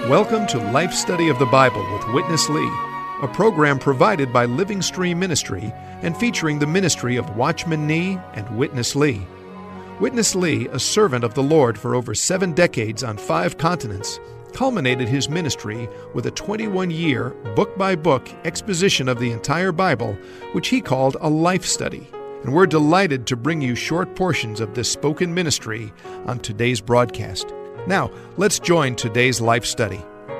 Welcome to Life Study of the Bible with Witness Lee, a program provided by Living Stream Ministry and featuring the ministry of Watchman Nee and Witness Lee. Witness Lee, a servant of the Lord for over 7 decades on 5 continents, culminated his ministry with a 21-year, book-by-book exposition of the entire Bible, which he called a life study. And we're delighted to bring you short portions of this spoken ministry on today's broadcast. Now, let's join today's life study.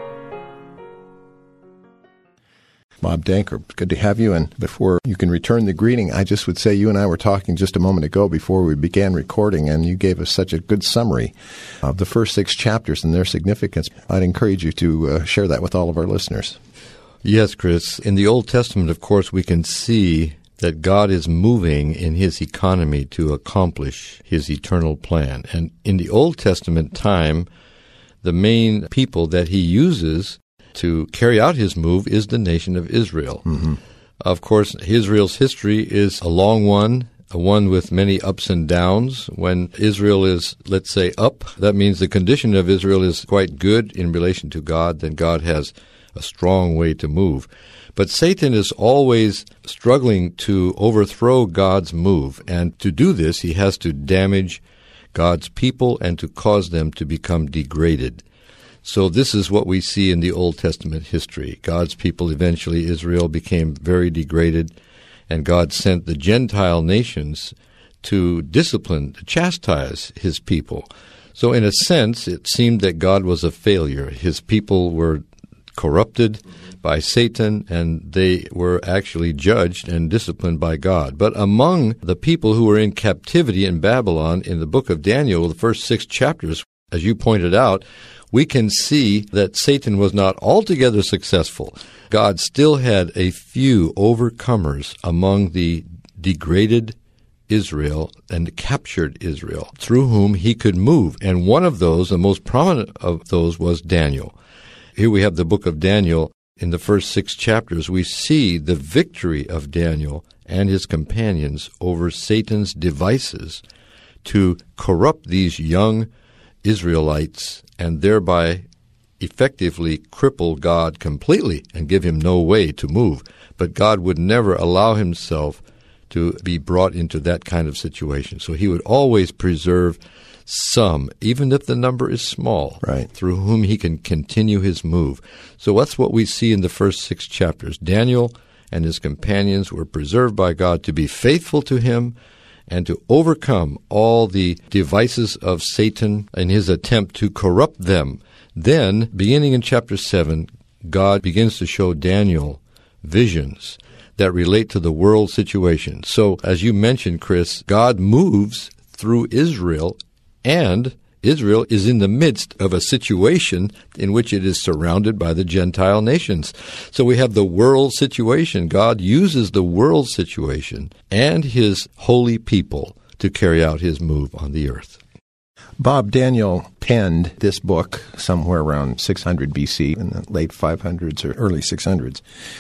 Bob Danker, good to have you. And before you can return the greeting, I just would say you and I were talking just a moment ago before we began recording, and you gave us such a good summary of the first 6 chapters and their significance. I'd encourage you to share that with all of our listeners. Yes, Chris. In the Old Testament, of course, we can see that God is moving in His economy to accomplish His eternal plan. And in the Old Testament time, the main people that He uses to carry out His move is the nation of Israel. Mm-hmm. Of course, Israel's history is a long one, a one with many ups and downs. When Israel is, let's say, up, that means the condition of Israel is quite good in relation to God, then God has a strong way to move. But Satan is always struggling to overthrow God's move, and to do this, he has to damage God's people and to cause them to become degraded. So this is what we see in the Old Testament history. God's people, eventually Israel, became very degraded, and God sent the Gentile nations to discipline, to chastise His people. So in a sense, it seemed that God was a failure. His people were corrupted by Satan, and they were actually judged and disciplined by God. But among the people who were in captivity in Babylon, in the book of Daniel, the first 6 chapters, as you pointed out, we can see that Satan was not altogether successful. God still had a few overcomers among the degraded Israel and captured Israel, through whom He could move. And one of those, the most prominent of those, was Daniel. Here we have the book of Daniel. In the first 6 chapters, we see the victory of Daniel and his companions over Satan's devices to corrupt these young Israelites and thereby effectively cripple God completely and give Him no way to move. But God would never allow Himself to be brought into that kind of situation. So He would always preserve some, even if the number is small, right, through whom He can continue His move. So that's what we see in the first 6 chapters. Daniel and his companions were preserved by God to be faithful to Him and to overcome all the devices of Satan in his attempt to corrupt them. Then, beginning in chapter 7, God begins to show Daniel visions that relate to the world situation. So, as you mentioned, Chris, God moves through Israel, and Israel is in the midst of a situation in which it is surrounded by the Gentile nations. So we have the world situation. God uses the world situation and His holy people to carry out His move on the earth. Bob, Daniel penned this book somewhere around 600 B.C., in the late 500s or early 600s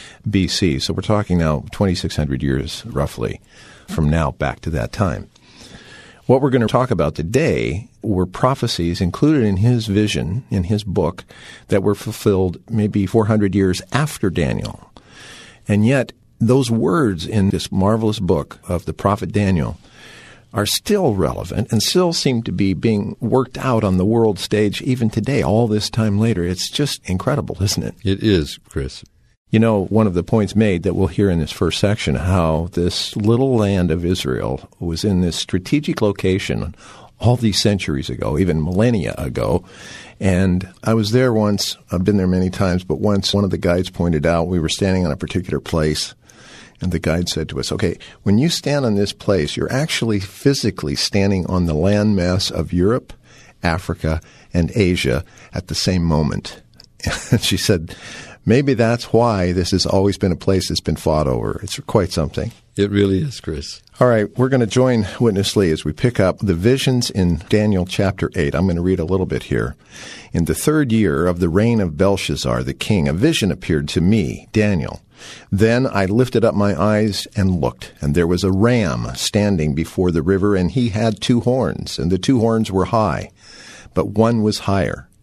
B.C. So we're talking now 2,600 years, roughly, from now back to that time. What we're going to talk about today were prophecies included in his vision, in his book, that were fulfilled maybe 400 years after Daniel. And yet, those words in this marvelous book of the prophet Daniel are still relevant and still seem to be being worked out on the world stage even today, all this time later. It's just incredible, isn't it? It is, Chris. You know, one of the points made that we'll hear in this first section, how this little land of Israel was in this strategic location all these centuries ago, even millennia ago. And I was there once. I've been there many times, but once one of the guides pointed out we were standing on a particular place, and the guide said to us, okay, when you stand on this place, you're actually physically standing on the landmass of Europe, Africa, and Asia at the same moment. And she said, maybe that's why this has always been a place that's been fought over. It's quite something. It really is, Chris. All right, we're going to join Witness Lee as we pick up the visions in Daniel chapter 8. I'm going to read a little bit here. In the 3rd year of the reign of Belshazzar the king, a vision appeared to me, Daniel. Then I lifted up my eyes and looked, and there was a ram standing before the river, and he had 2 horns, and the 2 horns were high, but one was higher.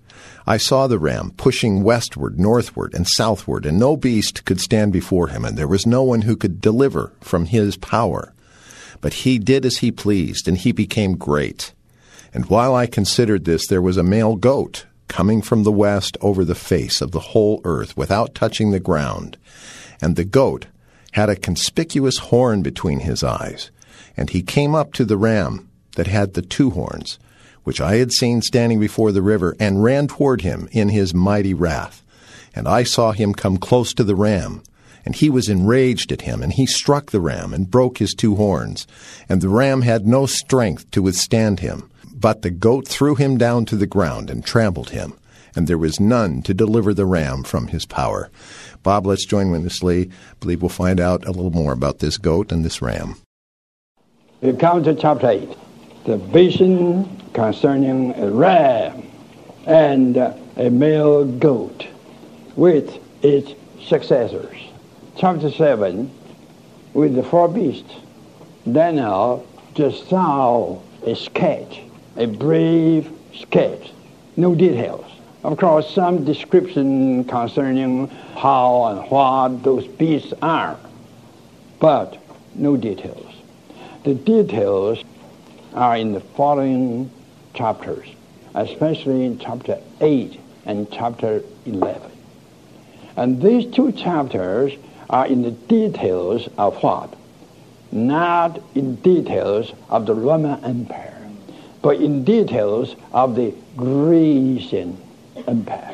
I saw the ram pushing westward, northward, and southward, and no beast could stand before him, and there was no one who could deliver from his power. But he did as he pleased, and he became great. And while I considered this, there was a male goat coming from the west over the face of the whole earth without touching the ground. And the goat had a conspicuous horn between his eyes. And he came up to the ram that had the 2 horns, which I had seen standing before the river, and ran toward him in his mighty wrath. And I saw him come close to the ram, and he was enraged at him, and he struck the ram and broke his 2 horns. And the ram had no strength to withstand him. But the goat threw him down to the ground and trampled him, and there was none to deliver the ram from his power. Bob, let's join Witness Lee. I believe we'll find out a little more about this goat and this ram. We come to chapter 8, the vision concerning a ram and a male goat with its successors. Chapter 7, with the 4 beasts, Daniel just saw a sketch, a brief sketch, no details. Of course, some description concerning how and what those beasts are, but no details. The details are in the following chapters, especially in chapter 8 and chapter 11. And these 2 chapters are in the details of what? Not in details of the Roman Empire, but in details of the Grecian Empire.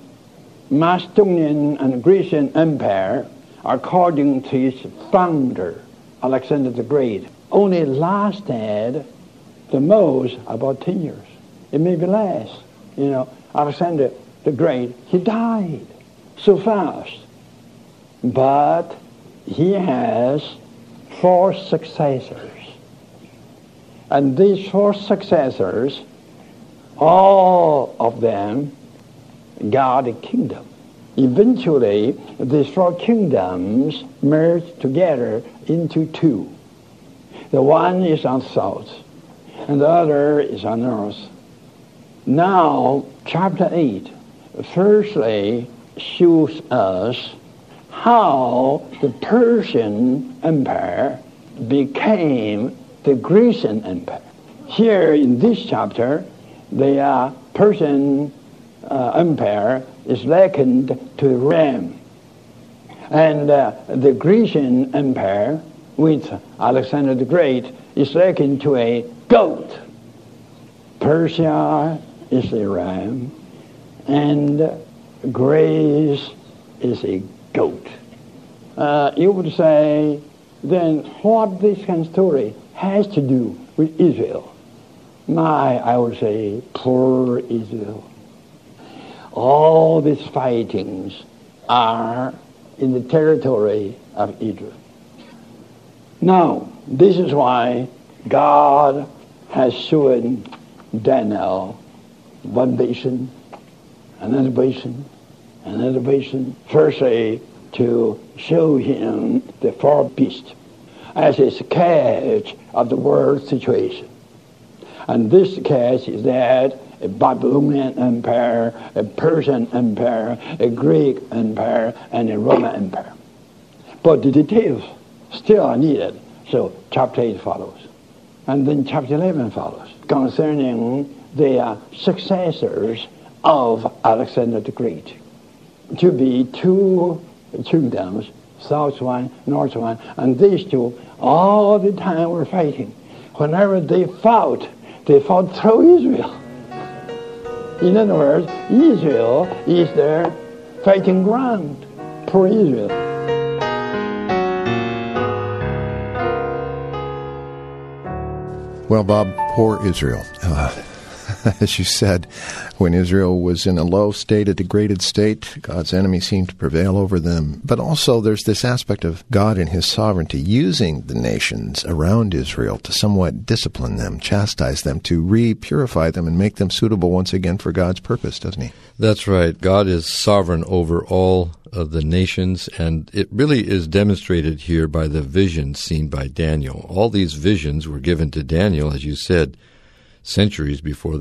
Macedonian and Grecian Empire, according to its founder, Alexander the Great, only lasted the most about 10 years. It may be less. Alexander the Great, he died so fast. But he has 4 successors. And these 4 successors, all of them got a kingdom. Eventually, these 4 kingdoms merged together into 2. The one is on the south, and the other is on the north. Now, chapter 8, firstly, shows us how the Persian Empire became the Grecian Empire. Here in this chapter, the Persian Empire is likened to a ram. And the Grecian Empire, with Alexander the Great, is likened to a goat. Persia is a ram, and Greece is a goat. You would say, then what this kind of story has to do with Israel? I would say, poor Israel. All these fightings are in the territory of Israel. Now, this is why God has shown Daniel one vision, another vision, another vision. Firstly, to show him the 4 beasts as a sketch of the world situation. And this sketch is that a Babylonian empire, a Persian empire, a Greek empire, and a Roman empire. But the details still are needed. So chapter 8 follows. And then chapter 11 follows, concerning the successors of Alexander the Great. To be 2 kingdoms, south one, north one, and these 2 all the time were fighting. Whenever they fought through Israel. In other words, Israel is their fighting ground. Poor Israel. Well, Bob, poor Israel. As you said, when Israel was in a low state, a degraded state, God's enemies seemed to prevail over them. But also there's this aspect of God in his sovereignty using the nations around Israel to somewhat discipline them, chastise them, to re-purify them and make them suitable once again for God's purpose, doesn't he? That's right. God is sovereign over all of the nations, and it really is demonstrated here by the visions seen by Daniel. All these visions were given to Daniel, as you said, centuries before the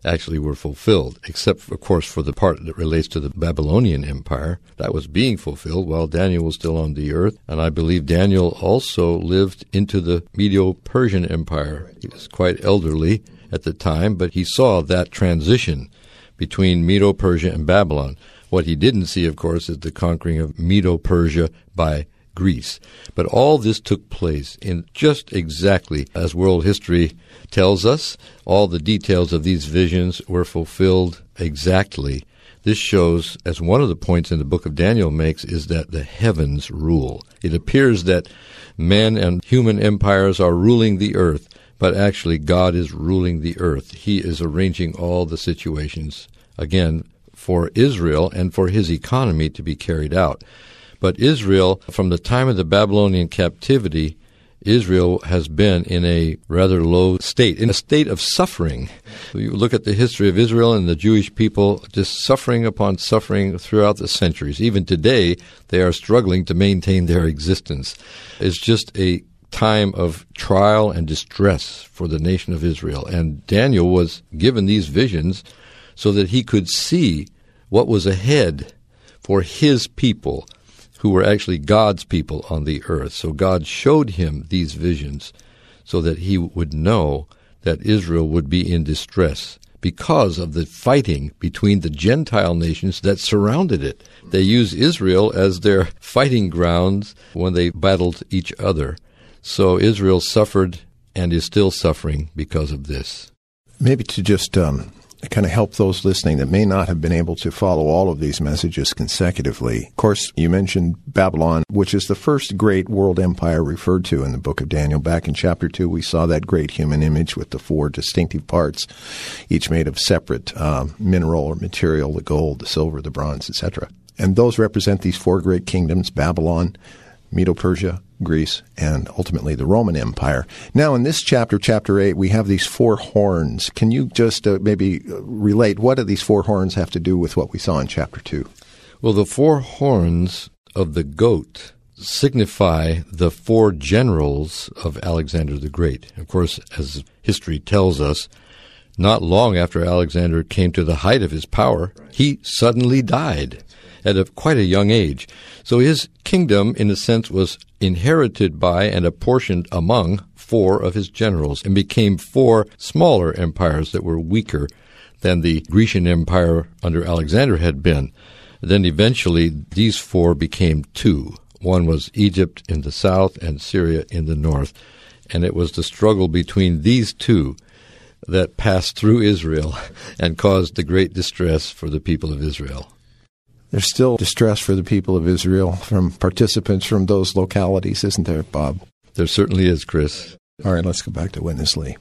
actually were fulfilled, except, of course, for the part that relates to the Babylonian Empire. That was being fulfilled while Daniel was still on the earth. And I believe Daniel also lived into the Medo-Persian Empire. He was quite elderly at the time, but he saw that transition between Medo-Persia and Babylon. What he didn't see, of course, is the conquering of Medo-Persia by Greece. But all this took place in just exactly as world history tells us. All the details of these visions were fulfilled exactly. This shows, as one of the points in the book of Daniel makes, is that the heavens rule. It appears that men and human empires are ruling the earth, but actually God is ruling the earth. He is arranging all the situations, again, for Israel and for his economy to be carried out. But Israel, from the time of the Babylonian captivity, Israel has been in a rather low state, in a state of suffering. You look at the history of Israel and the Jewish people, just suffering upon suffering throughout the centuries. Even today, they are struggling to maintain their existence. It's just a time of trial and distress for the nation of Israel. And Daniel was given these visions so that he could see what was ahead for his people, who were actually God's people on the earth. So God showed him these visions so that he would know that Israel would be in distress because of the fighting between the Gentile nations that surrounded it. They used Israel as their fighting grounds when they battled each other. So Israel suffered and is still suffering because of this. Maybe to just kind of help those listening that may not have been able to follow all of these messages consecutively. Of course, you mentioned Babylon, which is the first great world empire referred to in the book of Daniel. Back in chapter 2, we saw that great human image with the 4 distinctive parts, each made of separate mineral or material, the gold, the silver, the bronze, etc. And those represent these 4 great kingdoms, Babylon, Medo-Persia, Greece, and ultimately the Roman Empire. Now, in this chapter, chapter 8, we have these 4 horns. Can you just maybe relate, what do these 4 horns have to do with what we saw in chapter 2? Well, the 4 horns of the goat signify the 4 generals of Alexander the Great. Of course, as history tells us, not long after Alexander came to the height of his power, he suddenly died at quite a young age. So his kingdom, in a sense, was inherited by and apportioned among 4 of his generals and became 4 smaller empires that were weaker than the Grecian Empire under Alexander had been. Then eventually these 4 became 2. One was Egypt in the south and Syria in the north. And it was the struggle between these 2 that passed through Israel and caused the great distress for the people of Israel. There's still distress for the people of Israel from participants from those localities, isn't there, Bob? There certainly is, Chris. All right, let's go back to Witness Lee.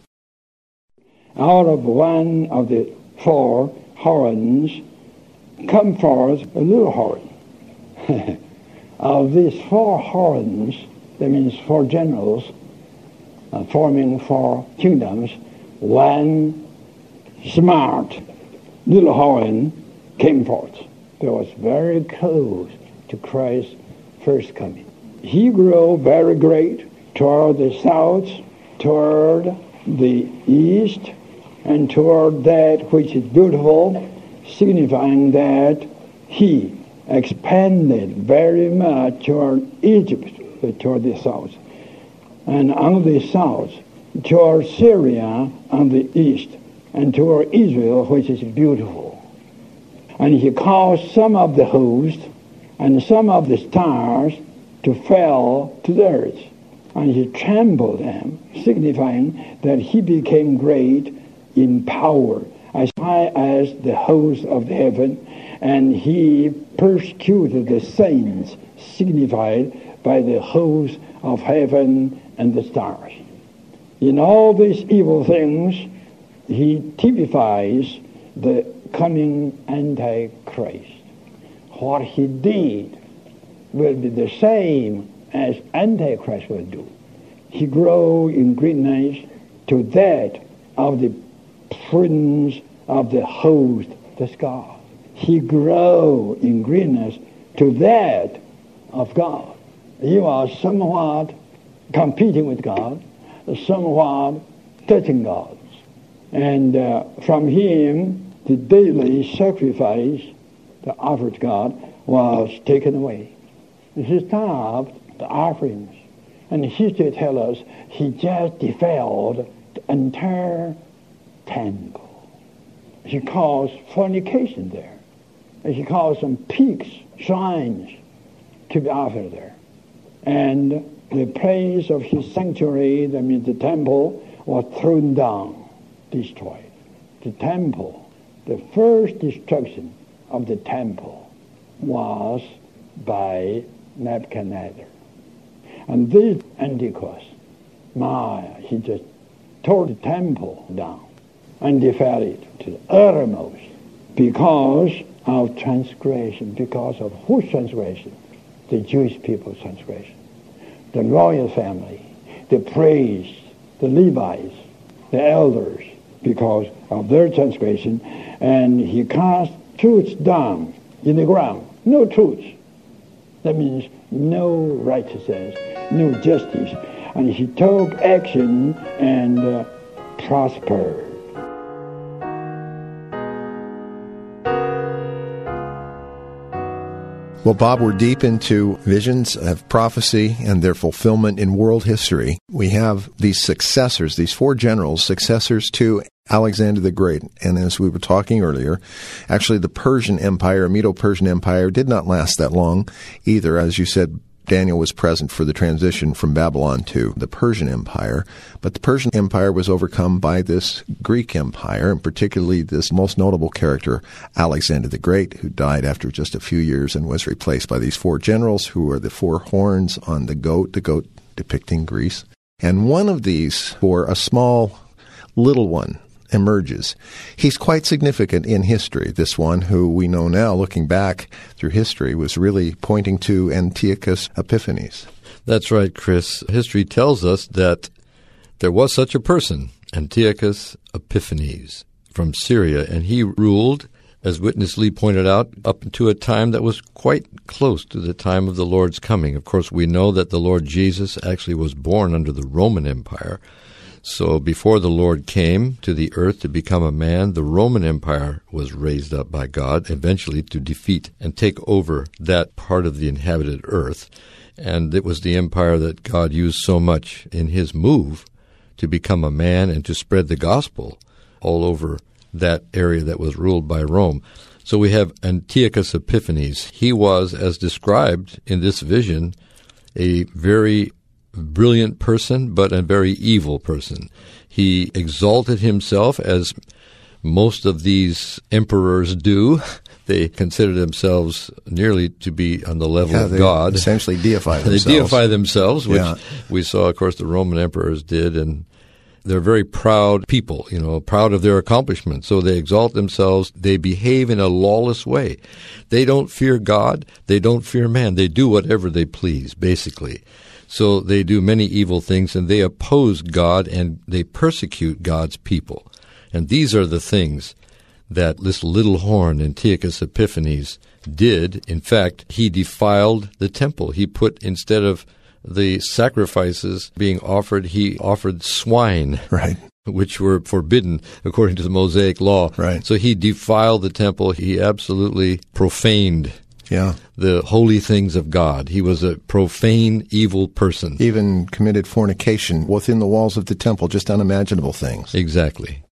Out of one of the 4 horns come forth a little horn. Of these 4 horns, that means 4 generals forming 4 kingdoms, one smart little horn came forth. That was very close to Christ's first coming. He grew very great toward the south, toward the east, and toward that which is beautiful, signifying that he expanded very much toward Egypt, toward the south, and on the south, toward Syria on the east, and toward Israel, which is beautiful. And he caused some of the host and some of the stars to fall to the earth. And he trampled them, signifying that he became great in power, as high as the host of heaven. And he persecuted the saints, signified by the host of heaven and the stars. In all these evil things, he typifies the coming Antichrist. What he did will be the same as Antichrist will do. He grew in greatness to that of the prince of the host, that's God. He grew in greatness to that of God. He was somewhat competing with God, somewhat touching God. And from him, the daily sacrifice, the offered to God, was taken away. He stopped the offerings. And history tells us he just defiled the entire temple. He caused fornication there. And he caused some pigs, shrines, to be offered there. And the place of his sanctuary, that means the temple, was thrown down, destroyed. The temple, the first destruction of the temple was by Nebuchadnezzar. And this Antiochus, he just tore the temple down and defiled it to the uttermost because of transgression. Because of whose transgression? The Jewish people's transgression. The royal family, the priests, the Levites, the elders, because of their transgression. And he cast truth down in the ground. No truth. That means no righteousness, no justice. And he took action and prospered. Well, Bob, we're deep into visions of prophecy and their fulfillment in world history. We have these successors, these four generals, successors to Alexander the Great. And as we were talking earlier, actually the Persian Empire, Medo-Persian Empire, did not last that long either. As you said, Daniel was present for the transition from Babylon to the Persian Empire. But the Persian Empire was overcome by this Greek Empire, and particularly this most notable character, Alexander the Great, who died after just a few years and was replaced by these four generals who are the four horns on the goat depicting Greece. And one of these, for a small little one, emerges. He's quite significant in history, this one who we know now, looking back through history, was really pointing to Antiochus Epiphanes. That's right, Chris. History tells us that there was such a person, Antiochus Epiphanes, from Syria, and he ruled, as Witness Lee pointed out, up to a time that was quite close to the time of the Lord's coming. Of course, we know that the Lord Jesus actually was born under the Roman Empire. So before the Lord came to the earth to become a man, the Roman Empire was raised up by God, eventually to defeat and take over that part of the inhabited earth. And it was the empire that God used so much in his move to become a man and to spread the gospel all over that area that was ruled by Rome. So we have Antiochus Epiphanes. He was, as described in this vision, a very brilliant person, but a very evil person. He exalted himself, as most of these emperors do. They consider themselves nearly to be on the level of God. Essentially deify themselves. They deify themselves, which we saw, of course, the Roman emperors did, and they're very proud people, proud of their accomplishments. So they exalt themselves. They behave in a lawless way. They don't fear God. They don't fear man. They do whatever they please, basically. So they do many evil things, and they oppose God, and they persecute God's people. And these are the things that this little horn, Antiochus Epiphanes, did. In fact, he defiled the temple. He put, instead of the sacrifices being offered, he offered swine, right, which were forbidden according to the Mosaic law. Right. So he defiled the temple. He absolutely profaned the holy things of God. He was a profane, evil person. Even committed fornication within the walls of the temple, just unimaginable things. Exactly.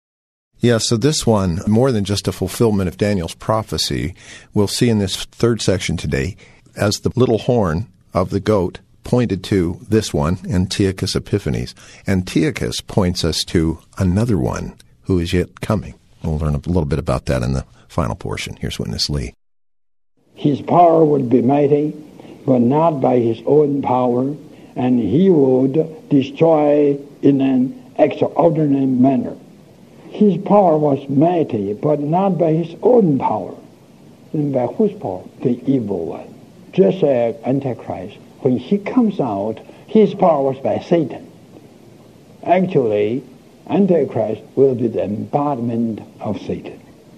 Yeah, so this one, more than just a fulfillment of Daniel's prophecy, we'll see in this third section today, as the little horn of the goat pointed to this one, Antiochus Epiphanes. Antiochus points us to another one who is yet coming. We'll learn a little bit about that in the final portion. Here's Witness Lee. His power would be mighty, but not by his own power, and he would destroy in an extraordinary manner. His power was mighty, but not by his own power. Then by whose power? The evil one. Just like Antichrist, when he comes out, his power was by Satan. Actually, Antichrist will be the embodiment of Satan.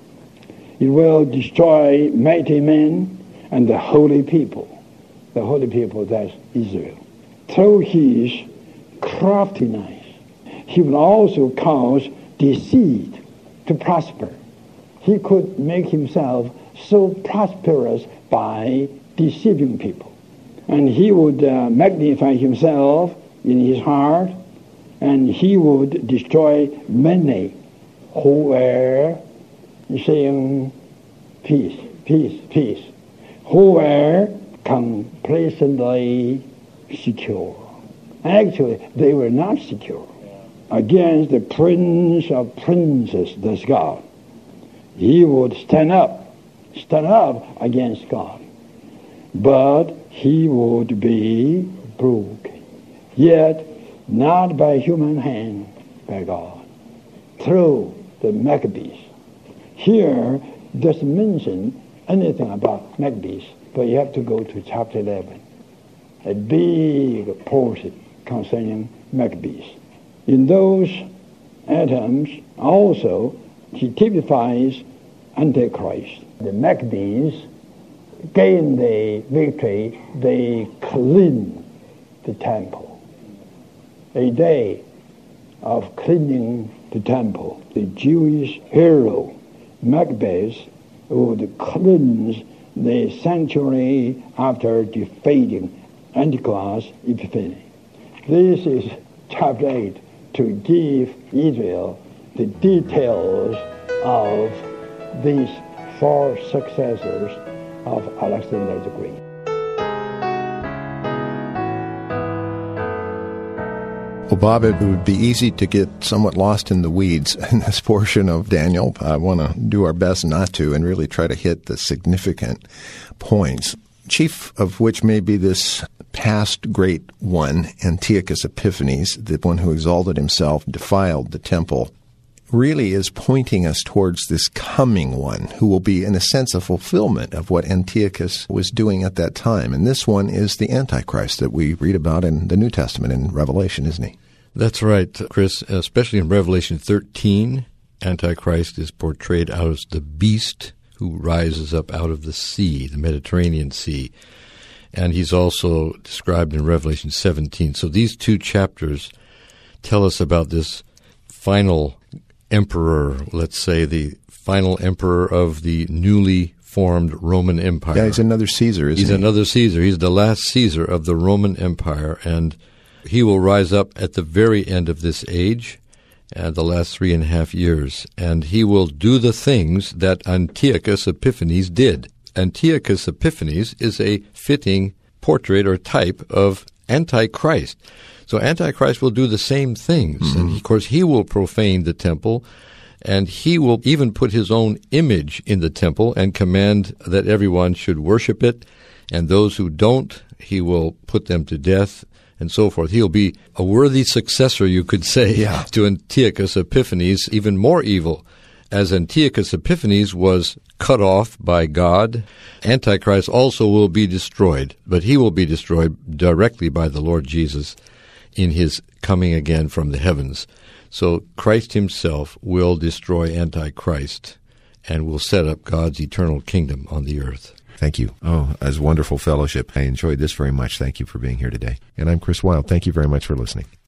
It will destroy mighty men and the holy people. The holy people, that's Israel. Through his craftiness, he will also cause deceit to prosper. He could make himself so prosperous by deceiving people. And he would magnify himself in his heart, and he would destroy many who were saying, peace, peace, peace, who were complacently secure. Actually, they were not secure. Against the Prince of Princes, that's God. He would stand up against God. But he would be broken. Yet, not by human hand, by God. Through the Maccabees. Here, doesn't mention anything about Maccabees, but you have to go to chapter 11. A big portion concerning Maccabees. In those atoms, also, he typifies Antichrist. The Maccabees gained the victory. They cleaned the temple. A day of cleaning the temple. The Jewish hero, Maccabees, would cleanse the sanctuary after defeating Antiochus Epiphanes. This is chapter 8 to give Israel the details of these 4 successors of Alexander the Great. Well, Bob, it would be easy to get somewhat lost in the weeds in this portion of Daniel. I want to do our best not to and really try to hit the significant points, chief of which may be this past great one, Antiochus Epiphanes, the one who exalted himself, defiled the temple, really is pointing us towards this coming one who will be, in a sense, a fulfillment of what Antiochus was doing at that time. And this one is the Antichrist that we read about in the New Testament in Revelation, isn't he? That's right, Chris. Especially in Revelation 13, Antichrist is portrayed as the beast who rises up out of the sea, the Mediterranean Sea. And he's also described in Revelation 17. So these 2 chapters tell us about this final emperor, let's say the final emperor of the newly formed Roman Empire. Yeah, he's another Caesar, isn't he? He's another Caesar. He's the last Caesar of the Roman Empire, and he will rise up at the very end of this age, the last 3.5 years, and he will do the things that Antiochus Epiphanes did. Antiochus Epiphanes is a fitting portrait or type of Antichrist. So Antichrist will do the same things. Mm-hmm. And, of course, he will profane the temple, and he will even put his own image in the temple and command that everyone should worship it. And those who don't, he will put them to death and so forth. He'll be a worthy successor, you could say, to Antiochus Epiphanes, even more evil. As Antiochus Epiphanes was cut off by God, Antichrist also will be destroyed, but he will be destroyed directly by the Lord Jesus in his coming again from the heavens. So Christ himself will destroy Antichrist and will set up God's eternal kingdom on the earth. Thank you. Oh, as wonderful fellowship. I enjoyed this very much. Thank you for being here today. And I'm Chris Wilde. Thank you very much for listening.